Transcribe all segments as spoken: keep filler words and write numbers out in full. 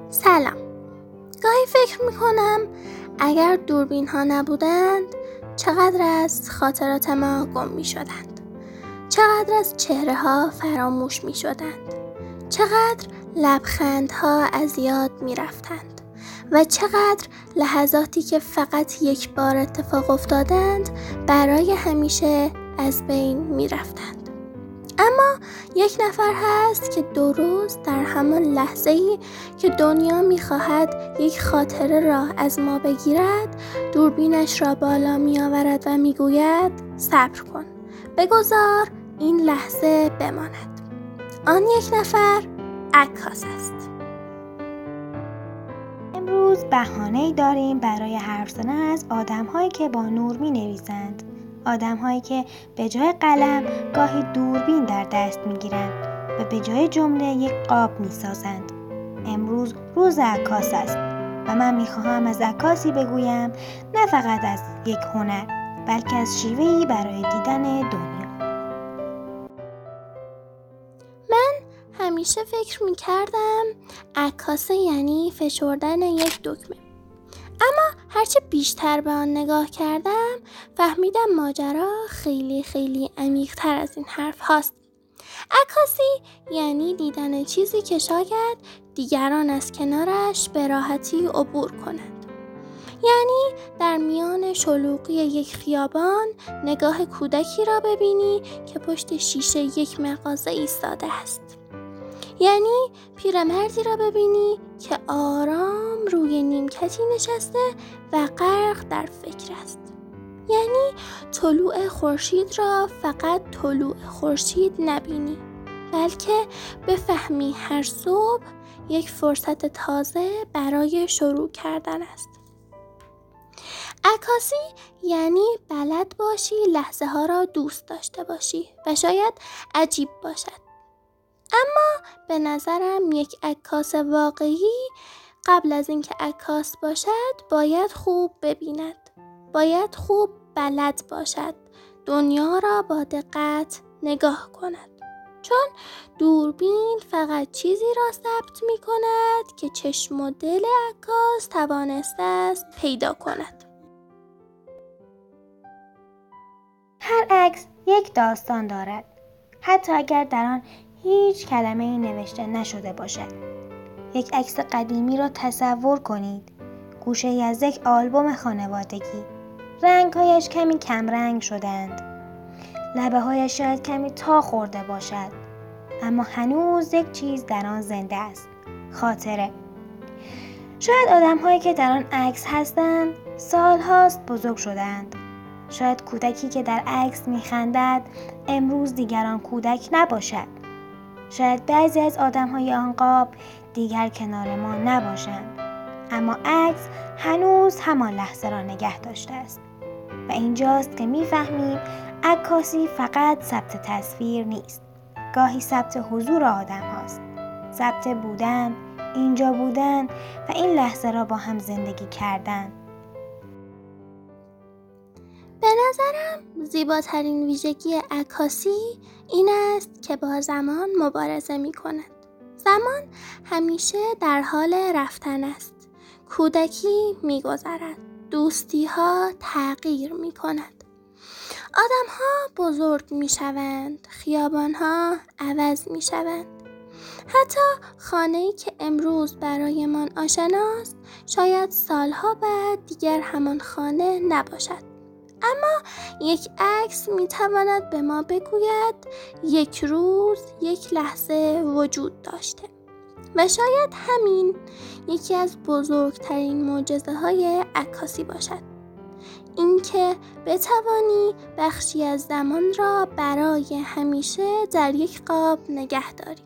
سلام. گاهی فکر میکنم اگر دوربین ها نبودند چقدر از خاطرات ما گم می شدند، چقدر از چهره ها فراموش می شدند، چقدر لبخند ها از یاد می رفتند و چقدر لحظاتی که فقط یک بار اتفاق افتادند برای همیشه از بین می رفتند. اما یک نفر هست که دو روز در همان لحظه‌ای که دنیا می‌خواهد یک خاطره را از ما بگیرد، دوربینش را بالا می‌آورد و می‌گوید صبر کن، بگذار این لحظه بماند. آن یک نفر عکاس است. امروز بهانه‌ای داریم برای حرف زدن از آدم‌هایی که با نور می‌نویسند. آدم‌هایی که به جای قلم گاهی دوربین در دست می‌گیرند و به جای جمله یک قاب می‌سازند. امروز روز عکاس است و من می‌خواهم از عکاسی بگویم، نه فقط از یک هنر، بلکه از شیوه‌ای برای دیدن دنیا. من همیشه فکر می‌کردم عکاسه یعنی فشردن یک دکمه. اما هرچه بیشتر به آن نگاه کردم فهمیدم ماجرا خیلی خیلی عمیق‌تر از این حرف هاست. عکاسی یعنی دیدن چیزی که شاید دیگران از کنارش به راحتی عبور کنند. یعنی در میان شلوغی یک خیابان نگاه کودکی را ببینی که پشت شیشه یک مغازه ایستاده است. یعنی پیرمردی را ببینی که آرام روی نیمکتی نشسته و غرق در فکر است. یعنی طلوع خورشید را فقط طلوع خورشید نبینی، بلکه بفهمی هر صبح یک فرصت تازه برای شروع کردن است. عکاسی یعنی بلد باشی لحظه ها را دوست داشته باشی و شاید عجیب باشد. اما به نظرم یک عکاس واقعی قبل از اینکه عکاس باشد باید خوب ببیند، باید خوب بلد باشد، دنیا را با دقت نگاه کند، چون دوربین فقط چیزی را ثبت می کند که چشم و دل عکاس توانسته است پیدا کند. هر عکس یک داستان دارد، حتی اگر در آن هیچ کلمه‌ای نوشته نشده باشد. یک عکس قدیمی را تصور کنید، گوشه‌ای از یک آلبوم خانوادگی. رنگ‌هایش کمی کمرنگ شدند، لبه‌هایش شاید کمی تا خورده باشد، اما هنوز یک چیز در آن زنده است: خاطره. شاید آدم‌هایی که در آن عکس هستند سال‌هاست بزرگ شدند. شاید کودکی که در عکس می‌خندد امروز دیگر آن کودک نباشد. شاید بعضی از آدم‌های آن قاب دیگر کنار ما نباشند، اما عکس هنوز همان لحظه را نگه داشته است. و اینجاست که می‌فهمیم عکاسی فقط ثبت تصویر نیست، گاهی ثبت حضور آدم هاست، ثبت بودن، اینجا بودن و این لحظه را با هم زندگی کردن. به نظرم زیباترین ویژگی عکاسی این است که با زمان مبارزه می کند. زمان همیشه در حال رفتن است. کودکی می گذرد. دوستی ها تغییر می کند. آدم ها بزرگ می شوند. خیابان ها عوض می شوند. حتی خانه‌ای که امروز برایمان آشناست شاید سالها بعد دیگر همان خانه نباشد. اما یک عکس میتواند به ما بگوید یک روز یک لحظه وجود داشته و شاید همین یکی از بزرگترین معجزه های عکاسی باشد، اینکه بتوانی بخشی از زمان را برای همیشه در یک قاب نگه داری.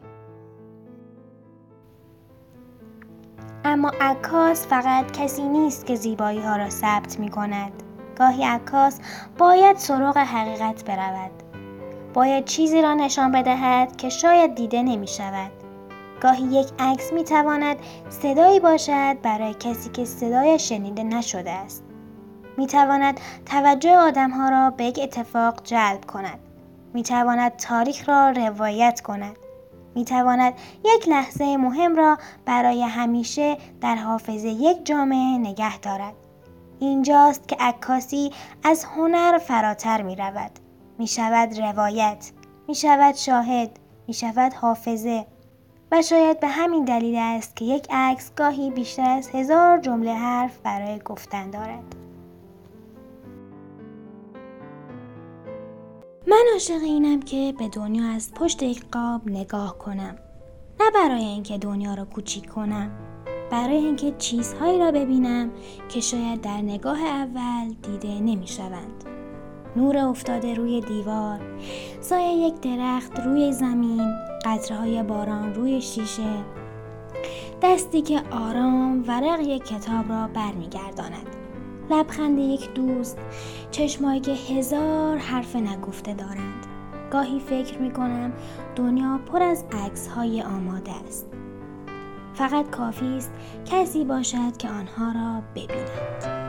اما عکاس فقط کسی نیست که زیبایی ها را ثبت می کند. گاهی عکاس باید سراغ حقیقت برود. باید چیزی را نشان بدهد که شاید دیده نمی شود. گاهی یک عکس می تواند صدایی باشد برای کسی که صدایش شنیده نشده است. می تواند توجه آدم ها را به یک اتفاق جلب کند. می تواند تاریخ را روایت کند. می تواند یک لحظه مهم را برای همیشه در حافظه یک جامعه نگه دارد. اینجاست که عکاسی از هنر فراتر می رود. می شود روایت، می شود شاهد، می شود حافظه. و شاید به همین دلیل است که یک عکس گاهی بیشتر از هزار جمله حرف برای گفتن دارد. من عاشق اینم که به دنیا از پشت یک قاب نگاه کنم. نه برای اینکه دنیا را کوچیک کنم، برای اینکه چیزهایی را ببینم که شاید در نگاه اول دیده نمی شوند. نور افتاده روی دیوار، سایه یک درخت روی زمین، قطره‌های باران روی شیشه، دستی که آرام ورق یک کتاب را برمیگرداند، لبخند یک دوست، چشمایی که هزار حرف نگفته دارند. گاهی فکر می‌کنم دنیا پر از عکس‌های آماده است. فقط کافی است کسی باشد که آنها را ببیند.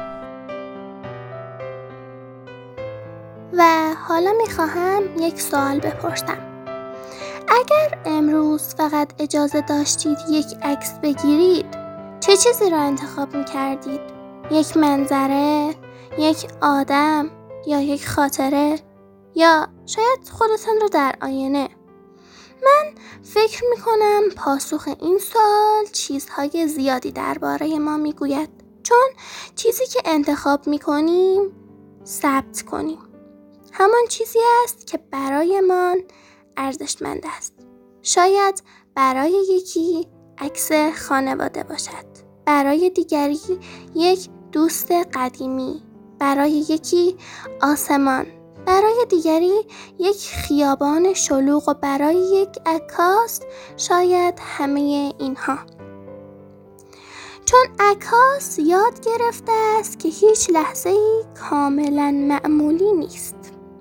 و حالا میخواهم یک سوال بپرسم. اگر امروز فقط اجازه داشتید یک عکس بگیرید، چه چیزی را انتخاب میکردید؟ یک منظره، یک آدم، یا یک خاطره، یا شاید خودتان رو در آینه؟ من فکر میکنم پاسخ این سوال چیزهای زیادی درباره ما میگوید، چون چیزی که انتخاب میکنیم ثبت کنیم همان چیزی است که برایمان ارزشمند است. شاید برای یکی عکس خانواده باشد، برای دیگری یک دوست قدیمی، برای یکی آسمان، برای دیگری یک خیابان شلوغ و برای یک عکاس شاید همه اینها. چون عکاس یاد گرفته است که هیچ لحظه‌ای کاملا معمولی نیست.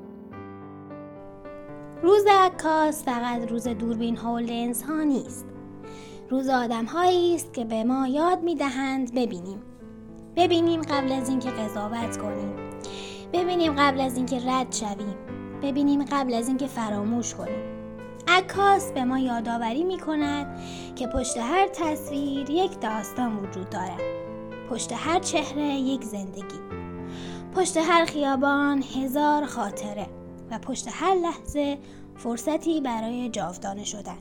روز عکاس فقط روز دوربین ها و لنز ها نیست. روز آدم هایی است که به ما یاد می دهند ببینیم. ببینیم قبل از اینکه قضاوت کنیم. ببینیم قبل از اینکه رد شویم. ببینیم قبل از اینکه فراموش کنیم. عکاس به ما یادآوری می کند که پشت هر تصویر یک داستان وجود دارد. پشت هر چهره یک زندگی. پشت هر خیابان هزار خاطره. و پشت هر لحظه فرصتی برای جاودانه شدن.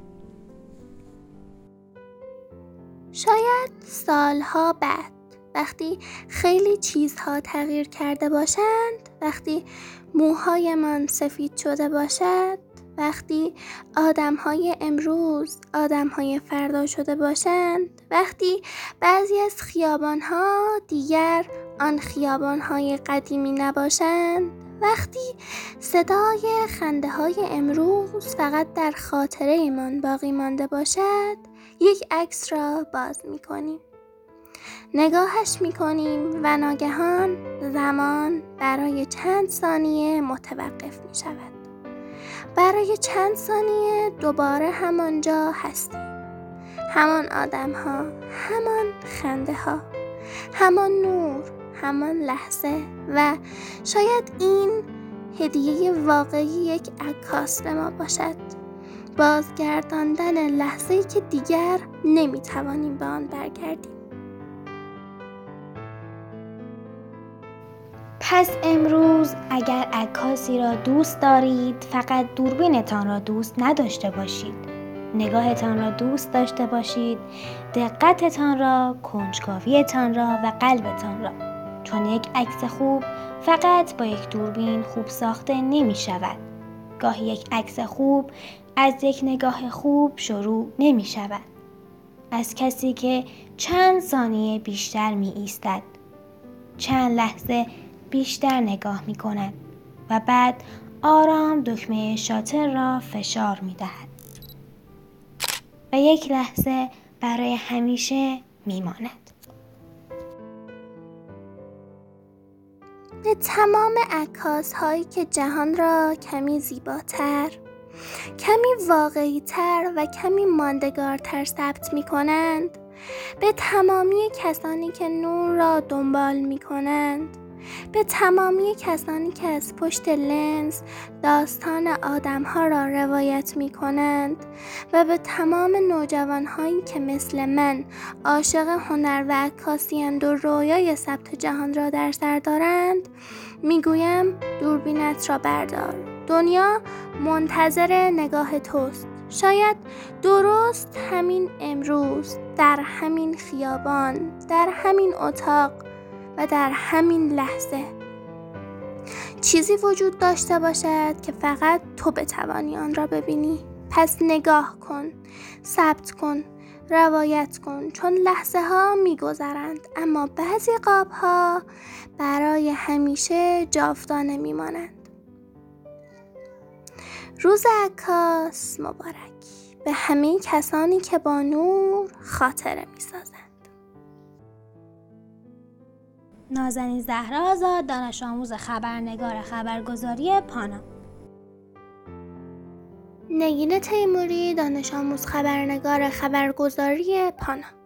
شاید سالها بعد، وقتی خیلی چیزها تغییر کرده باشند، وقتی موهایمان سفید شده باشد، وقتی آدمهای امروز آدمهای فردا شده باشند، وقتی بعضی از خیابانها دیگر آن خیابانهای قدیمی نباشند، وقتی صدای خنده های امروز فقط در خاطره ایمان باقی مانده باشد، یک عکس را باز می کنیم. نگاهش می کنیم و ناگهان زمان برای چند ثانیه متوقف می شود. برای چند ثانیه دوباره همانجا هستیم. همان آدم ها، همان خنده ها، همان نور، همان لحظه و شاید این هدیه واقعی یک عکاس به ما باشد. بازگرداندن لحظه‌ای که دیگر نمیتوانیم به آن برگردیم. پس امروز اگر عکاسی را دوست دارید، فقط دوربینتان را دوست نداشته باشید. نگاهتان را دوست داشته باشید، دقتتان را، کنجکاویتان را و قلبتان را. چون یک عکس خوب فقط با یک دوربین خوب ساخته نمی شود. گاهی یک عکس خوب از یک نگاه خوب شروع نمی شود. از کسی که چند ثانیه بیشتر می ایستد، چند لحظه بیشتر نگاه می کند و بعد آرام دکمه شاتر را فشار می دهد و یک لحظه برای همیشه می ماند. به تمام عکاس هایی که جهان را کمی زیباتر، کمی واقعی تر و کمی ماندگارتر ثبت می کنند، به تمامی کسانی که نور را دنبال می کنند، به تمامی کسانی که از پشت لنز داستان آدم‌ها را روایت می‌کنند و به تمام نوجوان‌هایی که مثل من عاشق هنر و عکاسی‌اند و رویای ثبت جهان را در سر دارند، می‌گویم دوربینت را بردار. دنیا منتظر نگاه توست. شاید درست همین امروز، در همین خیابان، در همین اتاق و در همین لحظه چیزی وجود داشته باشد که فقط تو بتوانی آن را ببینی. پس نگاه کن، ثبت کن، روایت کن، چون لحظه ها می گذرند اما بعضی قاب ها برای همیشه جاودانه می مانند. روز عکاس مبارک به همه کسانی که با نور خاطره می سازند. نازنین زهرا آزاد، دانش آموز خبرنگار خبرگزاری پانا. نگین تیموری، دانش آموز خبرنگار خبرگزاری پانا.